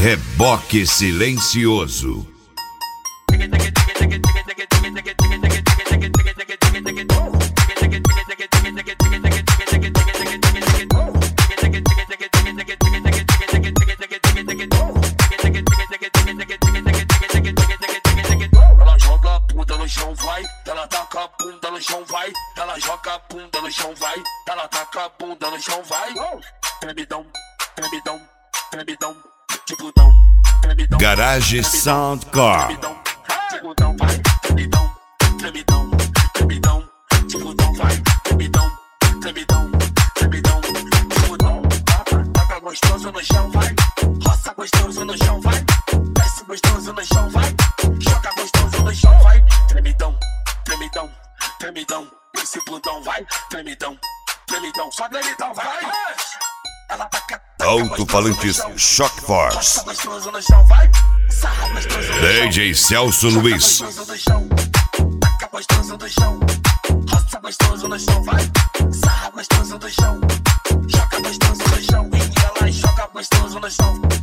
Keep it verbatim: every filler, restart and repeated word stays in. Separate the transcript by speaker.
Speaker 1: Reboque Silencioso.
Speaker 2: Ela joga a bunda no chão, vai. Ela taca a bunda no chão, vai. Ela joga a bunda no chão, vai. Ela taca a bunda no chão, vai. Tremidão, tremidão, tremidão, tibudão, tremidão.
Speaker 1: Garage Soundcore.
Speaker 2: Tibudão, vai. Tremidão, tremidão, tremidão, tibudão, vai. Tremidão, tremidão, tremidão, tibudão. Taca, taca gostoso no chão, vai. Roça gostoso no chão, vai. Desce gostoso no chão, vai. Joga gostoso no chão, vai. Tremidão, tremidão, tremidão. Esse bundão vai. Tremidão, tremidão. Só tremidão, vai. Ela taca, taca
Speaker 1: Alto-falantes
Speaker 2: gostoso no chão.
Speaker 1: Shock Force.
Speaker 2: Roça gostoso no chão, vai. Sarra gostoso no chão.
Speaker 1: D J Celso
Speaker 2: Joga
Speaker 1: Luiz.
Speaker 2: gostoso no chão. Taca gostoso no chão. Roça gostoso no chão, vai. Sarra gostoso no chão. Joga gostoso no chão. E ela joga gostoso no chão.